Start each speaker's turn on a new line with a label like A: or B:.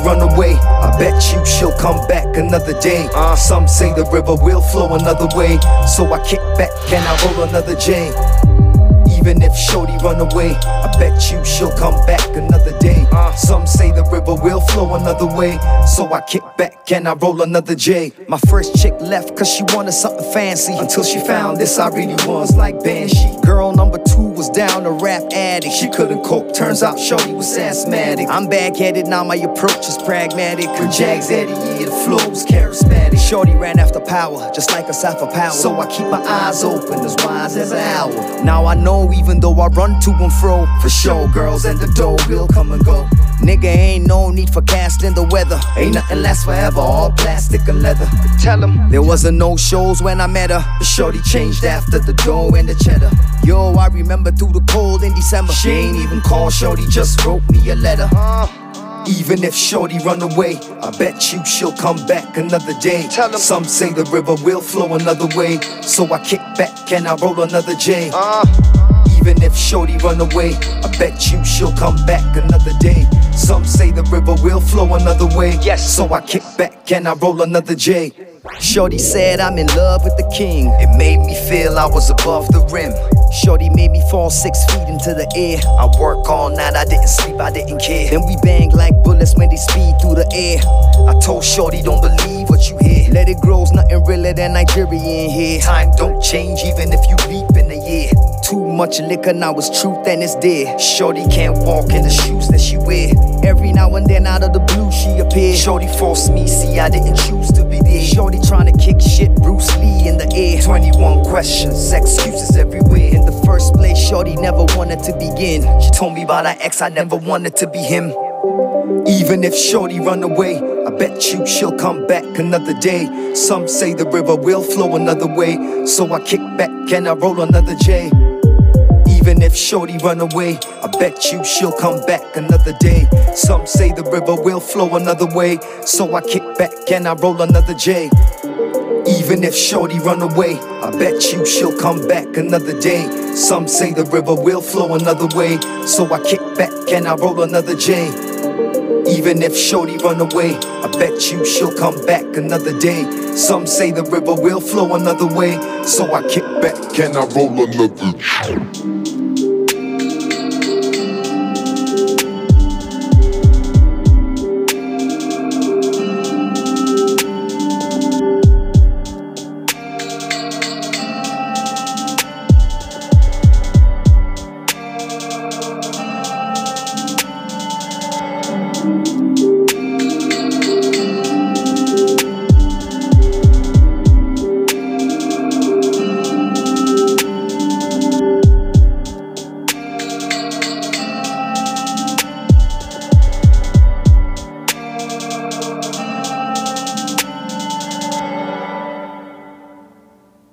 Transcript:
A: run away, I bet you she'll come back another day. Some say the river will flow another way, so I kick back and I roll another J. Even if shorty run away, I bet you she'll come back another day. Some say the river will flow another way, so I kick back and I roll another J. My first chick left cause she wanted something fancy, until she found this I really was like Banshee. Girl number 2 was down a rap addict, she couldn't cope, turns out shorty was asthmatic. I'm back-headed, now my approach is pragmatic. When Jags Eddie, yeah, the flow was charismatic. Shorty ran after power, just like a Sapphire Power, so I keep my eyes open, as wise as an owl. Now I know even though I run to and fro, for sure girls and the dough will come and go. Nigga, ain't no need for casting the weather, ain't nothing lasts forever, all plastic and leather. Tell him there wasn't no shows when I met her, the shorty changed after the dough and the cheddar. Yo, I remember through the cold in December, she ain't even called shorty, just wrote me a letter. Even if shorty run away, I bet you she'll come back another day. Some say the river will flow another way, so I kick back and I roll another J. Even if shorty run away, I bet you she'll come back another day. Some say the river will flow another way, yes, so I kick back and I roll another J. Shorty said I'm in love with the king, it made me feel I was above the rim. Shorty made me fall 6 feet into the air. I work all night, I didn't sleep, I didn't care. Then we bang like bullets when they speed through the air. I told shorty don't believe what you hear, let it grow's nothing realer than Nigerian here. Time don't change even if you leap in the year. Too much liquor, now it's truth and it's dead. Shorty can't walk in the shoes that she wear. Every now and then out of the blue she appeared. Shorty forced me, see I didn't choose to be there. Shorty trying to kick shit, Bruce Lee in the air. 21 questions, excuses everywhere. In the first place, shorty never wanted to begin. She told me about her ex, I never wanted to be him. Even if shorty run away, I bet you she'll come back another day. Some say the river will flow another way, so I kick back and I roll another J. Even if shorty run away, I bet you she'll come back another day. Some say the river will flow another way, so I kick back and I roll another J. Even if shorty run away, I bet you she'll come back another day. Some say the river will flow another way, so I kick back and I roll another J. Even if shorty run away, I bet you she'll come back another day. Some say the river will flow another way, so I kick back
B: and I roll another J.